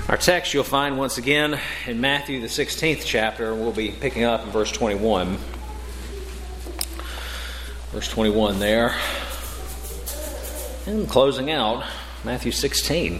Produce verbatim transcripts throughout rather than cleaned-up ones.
Our text you'll find once again in Matthew the sixteenth chapter, and we'll be picking up in verse twenty-one. Verse twenty-one there. And closing out, Matthew sixteen.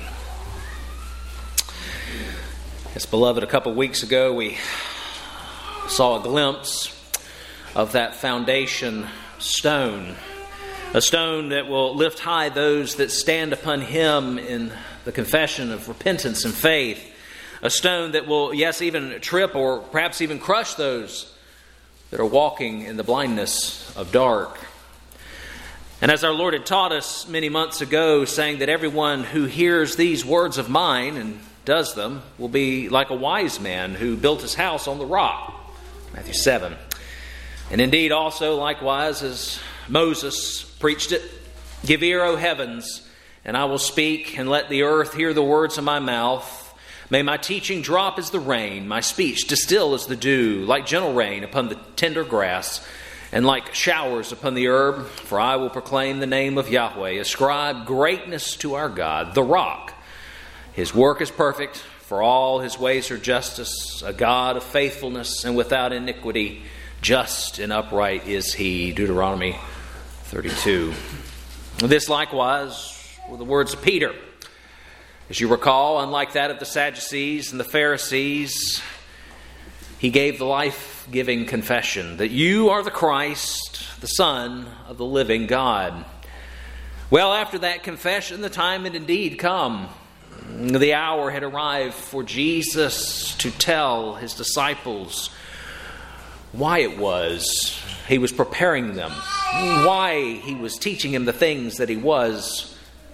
Yes, beloved, a couple weeks ago we saw a glimpse of that foundation stone. A stone that will lift high those that stand upon him in the confession of repentance and faith. A stone that will, yes, even trip or perhaps even crush those that are walking in the blindness of dark. And as our Lord had taught us many months ago, saying that everyone who hears these words of mine and does them will be like a wise man who built his house on the rock. Matthew seven. And indeed also likewise as Moses preached it, give ear, O heavens, and I will speak, and let the earth hear the words of my mouth. May my teaching drop as the rain, my speech distill as the dew, like gentle rain upon the tender grass, and like showers upon the herb. For I will proclaim the name of Yahweh, ascribe greatness to our God, the rock. His work is perfect, for all his ways are justice, a God of faithfulness and without iniquity. Just and upright is he. Deuteronomy thirty-two. This likewise were the words of Peter. As you recall, unlike that of the Sadducees and the Pharisees, he gave the life-giving confession that you are the Christ, the Son of the living God. Well, after that confession, the time had indeed come. The hour had arrived for Jesus to tell his disciples why it was he was preparing them, why he was teaching them the things that he was.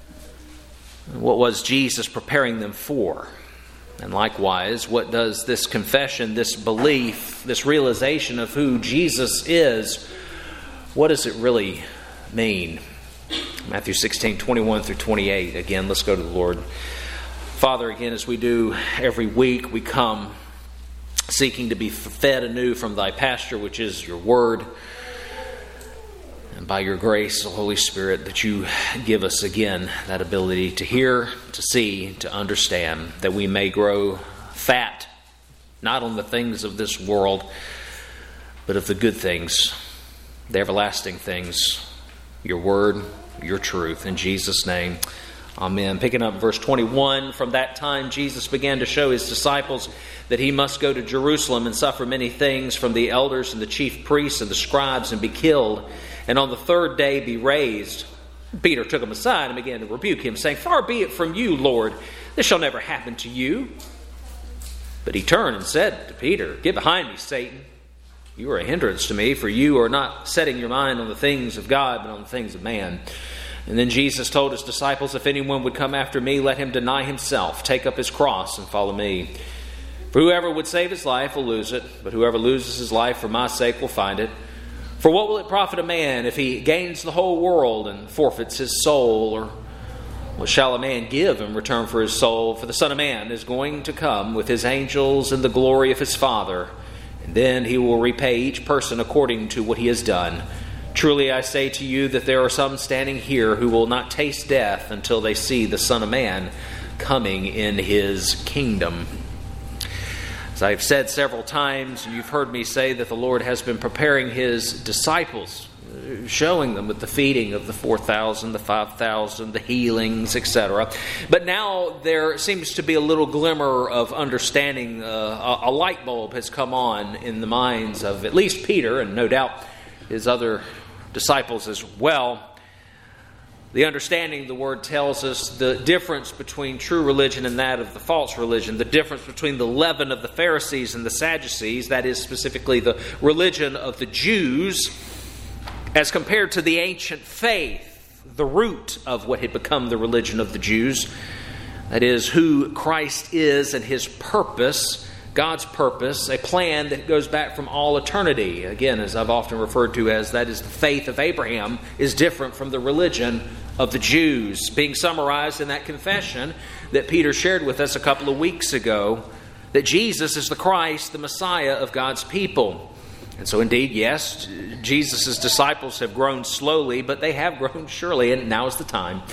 What was Jesus preparing them for? And likewise, what does this confession, this belief, this realization of who Jesus is, what does it really mean? Matthew sixteen, twenty-one through twenty-eight. Again, let's go to the Lord. Father, again, as we do every week, we come seeking to be fed anew from thy pasture, which is your word. And by your grace, the Holy Spirit, that you give us again that ability to hear, to see, to understand, that we may grow fat, not on the things of this world, but of the good things, the everlasting things, your word, your truth. In Jesus' name, amen. Picking up verse twenty-one, from that time Jesus began to show his disciples that he must go to Jerusalem and suffer many things from the elders and the chief priests and the scribes and be killed, and on the third day be raised. Peter took him aside and began to rebuke him, saying, Far be it from you, Lord, this shall never happen to you. But he turned and said to Peter, Get behind me, Satan. You are a hindrance to me, for you are not setting your mind on the things of God, but on the things of man. And then Jesus told his disciples, If anyone would come after me, let him deny himself, take up his cross, and follow me. For whoever would save his life will lose it, but whoever loses his life for my sake will find it. For what will it profit a man if he gains the whole world and forfeits his soul? Or what shall a man give in return for his soul? For the Son of Man is going to come with his angels in the glory of his Father, and then he will repay each person according to what he has done. Truly I say to you that there are some standing here who will not taste death until they see the Son of Man coming in his kingdom. As I've said several times, and you've heard me say that the Lord has been preparing his disciples, showing them with the feeding of the four thousand, the five thousand, the healings, et cetera. But now there seems to be a little glimmer of understanding. Uh, a, a light bulb has come on in the minds of at least Peter, and no doubt his other disciples as well. The understanding of the word tells us the difference between true religion and that of the false religion, the difference between the leaven of the Pharisees and the Sadducees, that is specifically the religion of the Jews, as compared to the ancient faith, the root of what had become the religion of the Jews, that is, who Christ is and his purpose, God's purpose, a plan that goes back from all eternity. Again, as I've often referred to as, that is the faith of Abraham is different from the religion of the Jews. Being summarized in that confession that Peter shared with us a couple of weeks ago, that Jesus is the Christ, the Messiah of God's people. And so indeed, yes, Jesus' disciples have grown slowly, but they have grown surely, and now is the time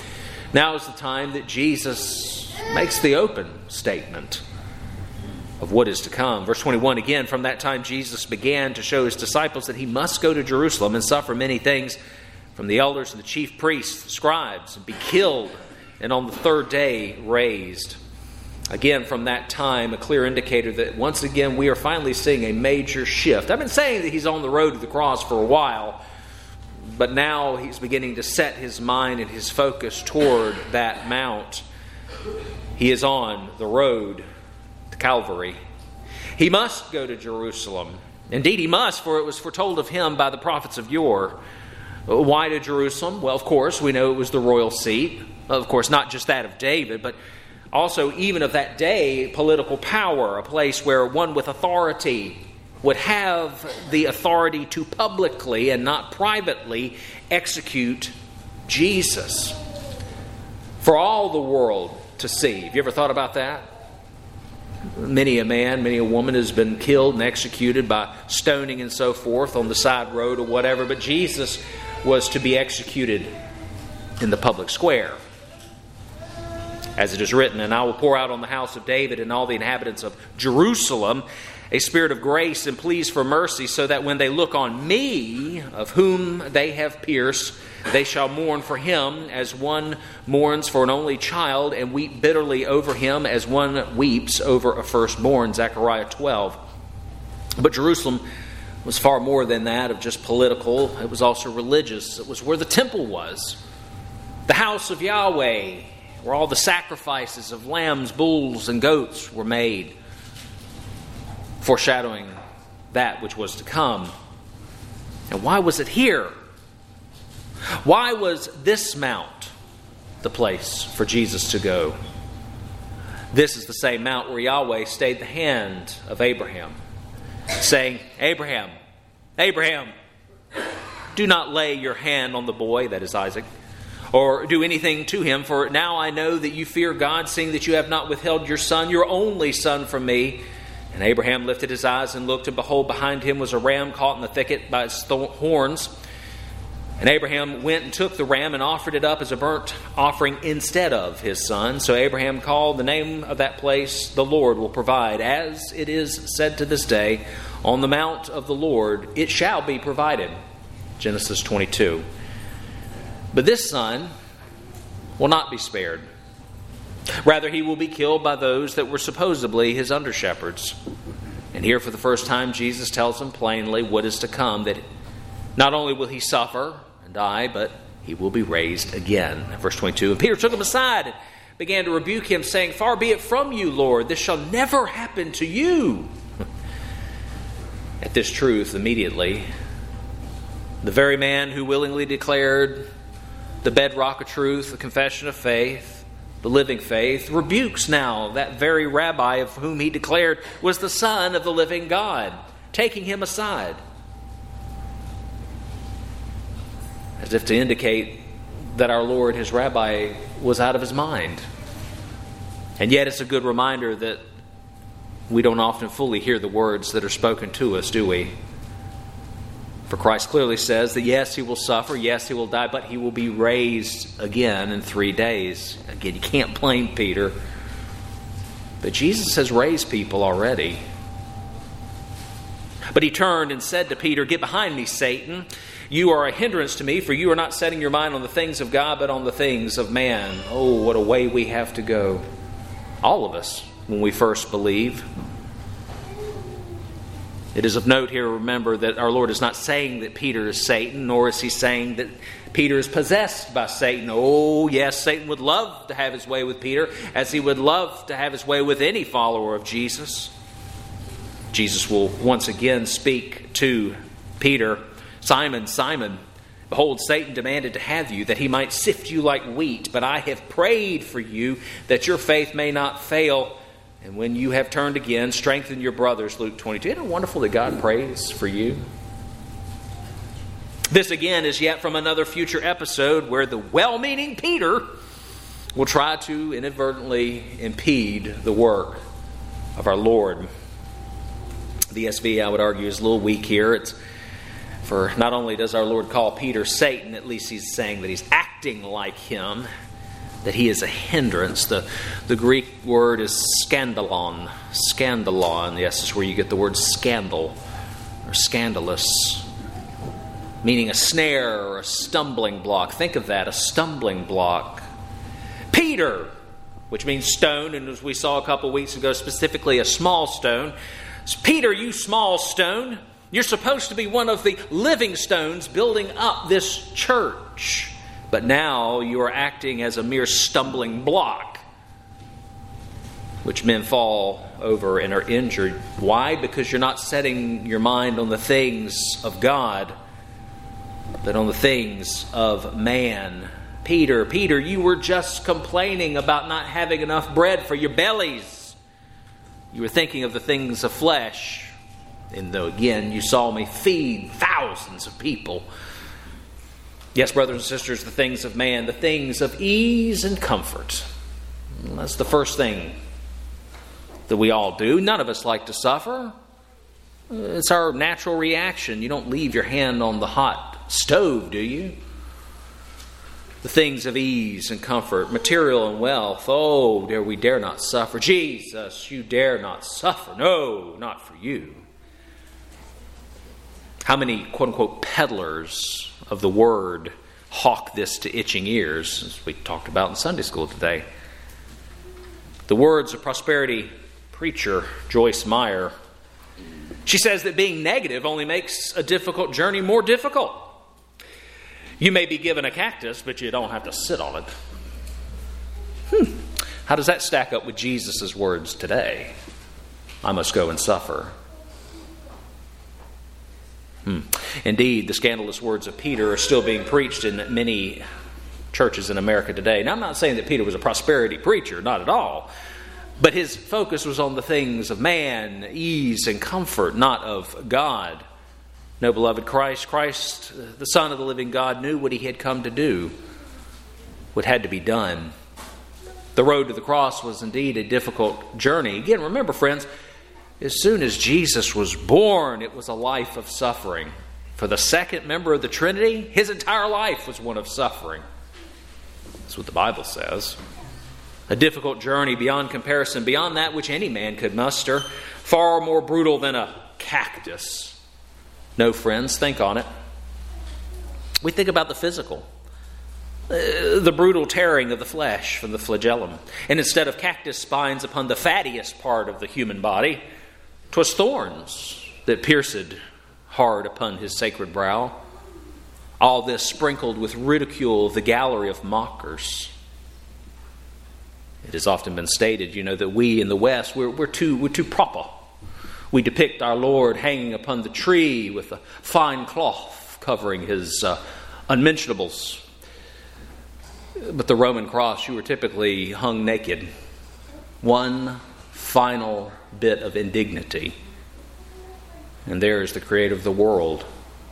Now is the time that Jesus makes the open statement of what is to come. Verse twenty-one, again, from that time Jesus began to show his disciples that he must go to Jerusalem and suffer many things from the elders and the chief priests, the scribes, and be killed, and on the third day raised. Again, from that time, a clear indicator that once again we are finally seeing a major shift. I've been saying that he's on the road to the cross for a while, but now he's beginning to set his mind and his focus toward that mount. He is on the road to Calvary. He must go to Jerusalem. Indeed, he must, for it was foretold of him by the prophets of yore. Why to Jerusalem? Well, of course, we know it was the royal seat. Of course, not just that of David, but also even of that day, political power, a place where one with authority would have the authority to publicly and not privately execute Jesus for all the world to see. Have you ever thought about that? Many a man, many a woman has been killed and executed by stoning and so forth on the side road or whatever, but Jesus was to be executed in the public square. As it is written, and I will pour out on the house of David and all the inhabitants of Jerusalem a spirit of grace and pleas for mercy, so that when they look on me, of whom they have pierced, they shall mourn for him as one mourns for an only child, and weep bitterly over him as one weeps over a firstborn. Zechariah twelve. But Jerusalem was far more than that of just political. It was also religious. It was where the temple was, the house of Yahweh, where all the sacrifices of lambs, bulls, and goats were made, foreshadowing that which was to come. And why was it here? Why was this mount the place for Jesus to go? This is the same mount where Yahweh stayed the hand of Abraham, saying, Abraham, Abraham, do not lay your hand on the boy, that is Isaac, or do anything to him, for now I know that you fear God, seeing that you have not withheld your son, your only son, from me. And Abraham lifted his eyes and looked, and behold, behind him was a ram caught in the thicket by its horns. And Abraham went and took the ram and offered it up as a burnt offering instead of his son. So Abraham called the name of that place, the Lord will provide. As it is said to this day, on the mount of the Lord it shall be provided. Genesis twenty-two. But this son will not be spared. Rather, he will be killed by those that were supposedly his under-shepherds. And here for the first time, Jesus tells them plainly what is to come, that not only will he suffer and die, but he will be raised again. Verse twenty-two, and Peter took him aside and began to rebuke him, saying, Far be it from you, Lord, this shall never happen to you. At this truth, immediately, the very man who willingly declared the bedrock of truth, the confession of faith, the living faith, rebukes now that very rabbi of whom he declared was the Son of the living God, taking him aside, as if to indicate that our Lord, his rabbi, was out of his mind. And yet it's a good reminder that we don't often fully hear the words that are spoken to us, do we? For Christ clearly says that yes, he will suffer, yes, he will die, but he will be raised again in three days. Again, you can't blame Peter. But Jesus has raised people already. But he turned and said to Peter, Get behind me, Satan. You are a hindrance to me, for you are not setting your mind on the things of God, but on the things of man. Oh, what a way we have to go. All of us, when we first believe. It is of note here, remember, that our Lord is not saying that Peter is Satan, nor is he saying that Peter is possessed by Satan. Oh, yes, Satan would love to have his way with Peter, as he would love to have his way with any follower of Jesus. Jesus will once again speak to Peter, Simon, Simon, behold, Satan demanded to have you, that he might sift you like wheat, but I have prayed for you, that your faith may not fail. And when you have turned again, strengthen your brothers, Luke twenty-two. Isn't it wonderful that God prays for you? This again is yet from another future episode where the well-meaning Peter will try to inadvertently impede the work of our Lord. The E S V, I would argue, is a little weak here. It's for not only does our Lord call Peter Satan, at least he's saying that he's acting like him. that he is a hindrance. The, the Greek word is scandalon. Scandalon, yes, is where you get the word scandal or scandalous, meaning a snare or a stumbling block. Think of that, a stumbling block. Peter, which means stone, and as we saw a couple weeks ago, specifically a small stone. Peter, you small stone, you're supposed to be one of the living stones building up this church. But now you are acting as a mere stumbling block, which men fall over and are injured. Why? Because you're not setting your mind on the things of God, but on the things of man. Peter, Peter, you were just complaining about not having enough bread for your bellies. You were thinking of the things of flesh. And though again you saw me feed thousands of people. Yes, brothers and sisters, the things of man, the things of ease and comfort. That's the first thing that we all do. None of us like to suffer. It's our natural reaction. You don't leave your hand on the hot stove, do you? The things of ease and comfort, material and wealth. Oh, dare we dare not suffer. Jesus, you dare not suffer. No, not for you. How many quote-unquote peddlers of the word hawk this to itching ears, as we talked about in Sunday school today. The words of prosperity preacher Joyce Meyer. She says that being negative only makes a difficult journey more difficult. You may be given a cactus, but you don't have to sit on it. Hmm. How does that stack up with Jesus' words today? I must go and suffer. Hmm. Indeed, the scandalous words of Peter are still being preached in many churches in America today. Now, I'm not saying that Peter was a prosperity preacher, not at all. But his focus was on the things of man, ease and comfort, not of God. No, beloved, Christ, Christ, the Son of the living God, knew what he had come to do, what had to be done. The road to the cross was indeed a difficult journey. Again, remember, friends, as soon as Jesus was born, it was a life of suffering. For the second member of the Trinity, his entire life was one of suffering. That's what the Bible says. A difficult journey beyond comparison, beyond that which any man could muster, far more brutal than a cactus. No, friends, think on it. We think about the physical, uh, the brutal tearing of the flesh from the flagellum. And instead of cactus spines upon the fattiest part of the human body, 'twas thorns that pierced hard upon his sacred brow. All this sprinkled with ridicule of the gallery of mockers. It has often been stated, you know, that we in the West, we're, we're too we're too proper. We depict our Lord hanging upon the tree with a fine cloth covering his uh, unmentionables. But the Roman cross, you were typically hung naked. One final bit of indignity. And there is the Creator of the world.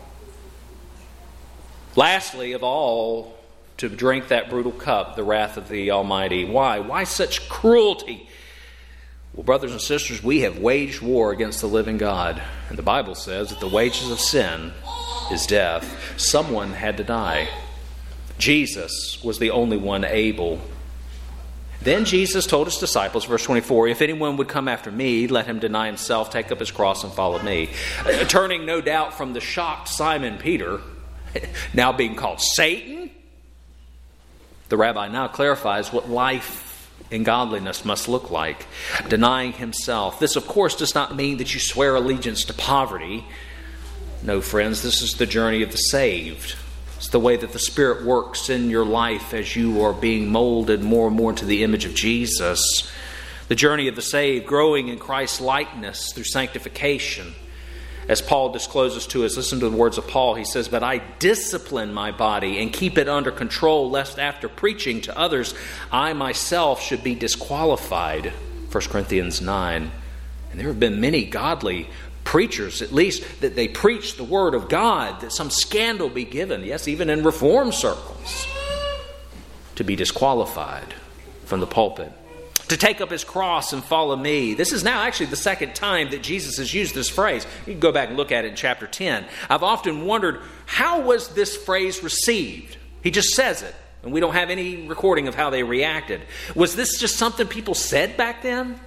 Lastly, of all, to drink that brutal cup, the wrath of the Almighty. Why? Why such cruelty? Well, brothers and sisters, we have waged war against the living God. And the Bible says that the wages of sin is death. Someone had to die. Jesus was the only one able. Then Jesus told his disciples, verse twenty-four, if anyone would come after me, let him deny himself, take up his cross, and follow me. Uh, turning, no doubt, from the shocked Simon Peter, now being called Satan, the rabbi now clarifies what life in godliness must look like. Denying himself. This, of course, does not mean that you swear allegiance to poverty. No, friends, this is the journey of the saved. It's the way that the Spirit works in your life as you are being molded more and more into the image of Jesus. The journey of the saved, growing in Christ's likeness through sanctification. As Paul discloses to us, listen to the words of Paul. He says, but I discipline my body and keep it under control, lest after preaching to others, I myself should be disqualified. First Corinthians nine. And there have been many godly preachers, at least, that they preach the word of God, that some scandal be given, yes, even in reform circles, to be disqualified from the pulpit. To take up his cross and follow me. This is now actually the second time that Jesus has used this phrase. You can go back and look at it in chapter ten. I've often wondered, how was this phrase received? He just says it. And we don't have any recording of how they reacted. Was this just something people said back then?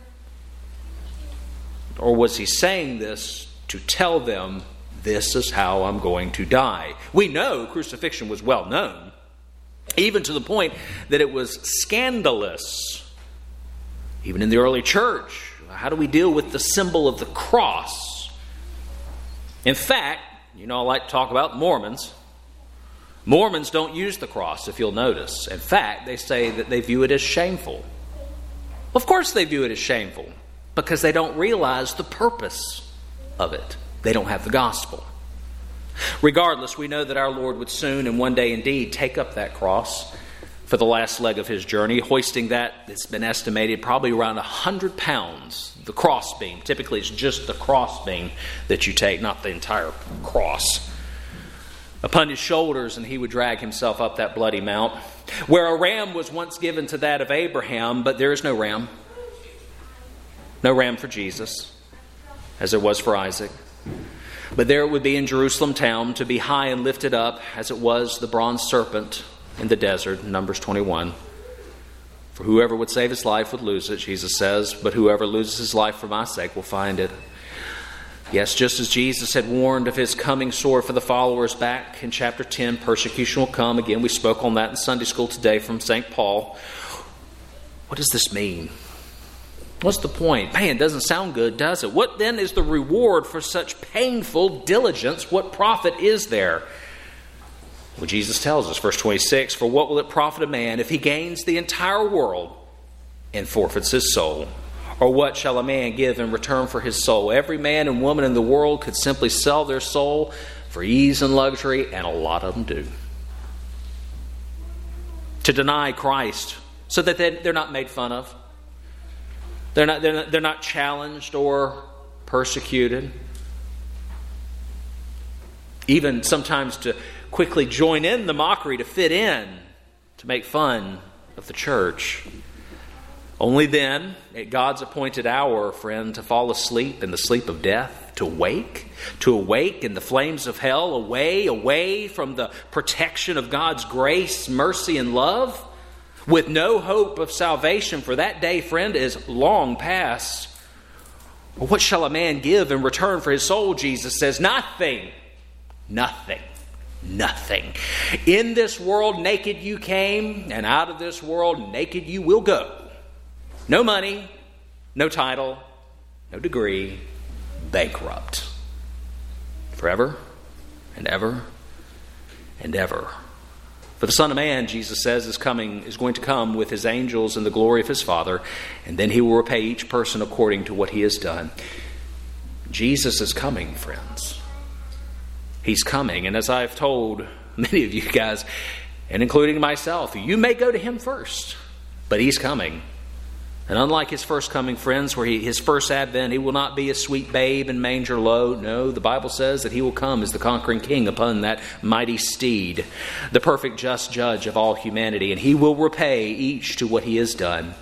Or was he saying this to tell them, this is how I'm going to die? We know crucifixion was well known, even to the point that it was scandalous. Even in the early church, how do we deal with the symbol of the cross? In fact, you know, I like to talk about Mormons. Mormons don't use the cross, if you'll notice. In fact, they say that they view it as shameful. Of course they view it as shameful, because they don't realize the purpose of it. They don't have the gospel. Regardless, we know that our Lord would soon and one day indeed take up that cross for the last leg of his journey, hoisting that, it's been estimated, probably around one hundred pounds. The cross beam. Typically it's just the cross beam that you take, not the entire cross. Upon his shoulders, and he would drag himself up that bloody mount, where a ram was once given to that of Abraham, but there is no ram. No ram for Jesus, as there was for Isaac. But there it would be in Jerusalem town, to be high and lifted up, as it was the bronze serpent in the desert, Numbers twenty-one. For whoever would save his life would lose it, Jesus says, but whoever loses his life for my sake will find it. Yes, just as Jesus had warned of his coming sword for the followers back in chapter ten, persecution will come. Again, we spoke on that in Sunday school today from Saint Paul. What does this mean? What's the point? Man, it doesn't sound good, does it? What then is the reward for such painful diligence? What profit is there? Well, Jesus tells us, verse twenty-six, for what will it profit a man if he gains the entire world and forfeits his soul? Or what shall a man give in return for his soul? Every man and woman in the world could simply sell their soul for ease and luxury, and a lot of them do. To deny Christ so that they're not made fun of. They're not, they're not, they're not challenged or persecuted. Even sometimes to quickly join in the mockery, to fit in, to make fun of the church. Only then, at God's appointed hour, friend, to fall asleep in the sleep of death, to wake, to awake in the flames of hell, away, away from the protection of God's grace, mercy, and love, with no hope of salvation, for that day, friend, is long past. Well, what shall a man give in return for his soul? Jesus says, nothing, nothing. Nothing. In this world naked you came, and out of this world naked you will go. No money, no title, no degree, bankrupt. Forever and ever and ever. For the Son of Man, Jesus says, is coming, is going to come with his angels in the glory of his Father, and then he will repay each person according to what he has done. Jesus is coming, friends. He's coming, and as I've told many of you guys, and including myself, you may go to him first, but he's coming. And unlike his first coming, friends, where he, his first advent, he will not be a sweet babe in manger low. No, the Bible says that he will come as the conquering king upon that mighty steed, the perfect just judge of all humanity, and he will repay each to what he has done.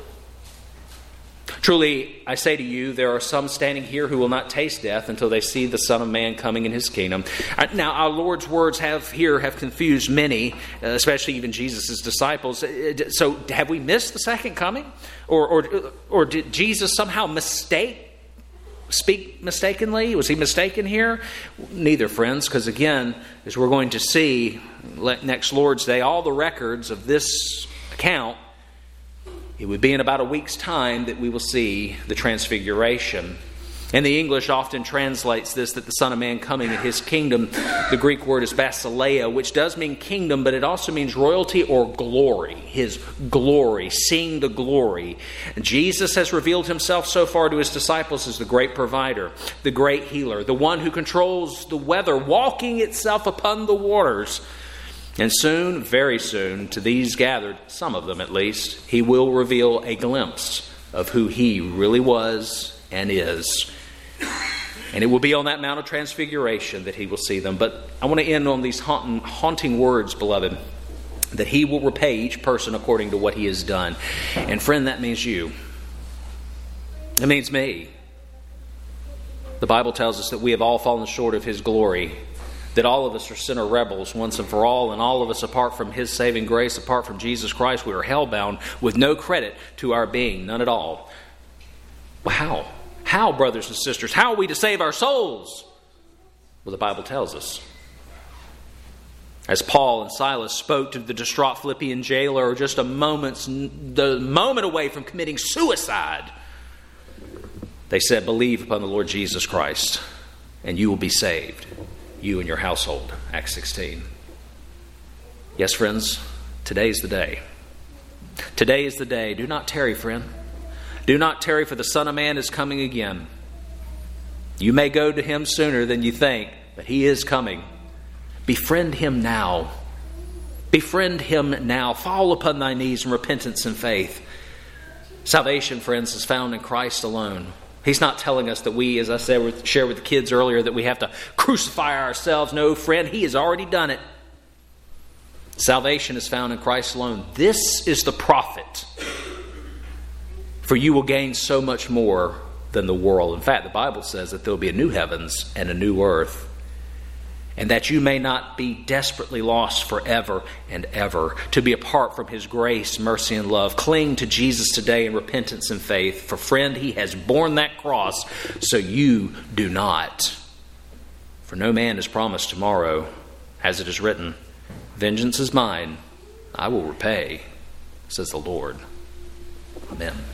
Truly, I say to you, there are some standing here who will not taste death until they see the Son of Man coming in his kingdom. Now, our Lord's words have here have confused many, especially even Jesus' disciples. So, have we missed the second coming? Or, or, or did Jesus somehow mistake, speak mistakenly? Was he mistaken here? Neither, friends, because again, as we're going to see next Lord's Day, all the records of this account, it would be in about a week's time that we will see the transfiguration. And the English often translates this, that the Son of Man coming in his kingdom. The Greek word is basileia, which does mean kingdom, but it also means royalty or glory. His glory, seeing the glory. And Jesus has revealed himself so far to his disciples as the great provider, the great healer, the one who controls the weather, walking itself upon the waters. And soon, very soon, to these gathered, some of them at least, he will reveal a glimpse of who he really was and is. And it will be on that Mount of Transfiguration that he will see them. But I want to end on these haunting, haunting words, beloved, that he will repay each person according to what he has done. And friend, that means you. It means me. The Bible tells us that we have all fallen short of his glory. that all of us are sinner rebels once and for all, and all of us, apart from His saving grace, apart from Jesus Christ, we are hellbound with no credit to our being, none at all. Well, how? How, brothers and sisters? How are we to save our souls? Well, the Bible tells us. As Paul and Silas spoke to the distraught Philippian jailer just a moment's, the moment away from committing suicide, they said, believe upon the Lord Jesus Christ, and you will be saved, you and your household. Acts sixteen. Yes, friends, today is the day. Today is the day. Do not tarry, friend. Do not tarry, for the Son of Man is coming again. You may go to Him sooner than you think, but He is coming. Befriend Him now. Befriend Him now. Fall upon thy knees in repentance and faith. Salvation, friends, is found in Christ alone. He's not telling us that we, as I said, shared with the kids earlier, that we have to crucify ourselves. No, friend, He has already done it. Salvation is found in Christ alone. This is the profit. For you will gain so much more than the world. In fact, the Bible says that there will be a new heavens and a new earth. And that you may not be desperately lost forever and ever. To be apart from His grace, mercy, and love. Cling to Jesus today in repentance and faith. For friend, He has borne that cross, so you do not. For no man is promised tomorrow, as it is written, vengeance is mine, I will repay, says the Lord. Amen.